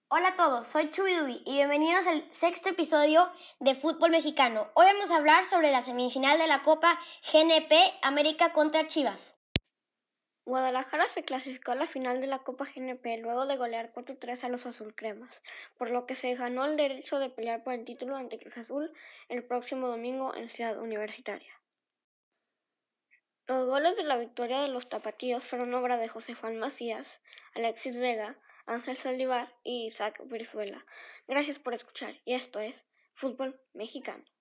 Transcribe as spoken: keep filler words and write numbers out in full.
Hola a todos, soy Chubidubi y bienvenidos al sexto episodio de Fútbol Mexicano. Hoy vamos a hablar sobre la semifinal de la Copa G N P América contra Chivas. Guadalajara se clasificó a la final de la Copa G N P luego de golear cuatro tres a los azulcremas, por lo que se ganó el derecho de pelear por el título ante Cruz Azul el próximo domingo en Ciudad Universitaria. Los goles de la victoria de los tapatíos fueron obra de José Juan Macías, Alexis Vega, Ángel Saldívar y Isaac Brizuela. Gracias por escuchar y esto es Fútbol Mexicano.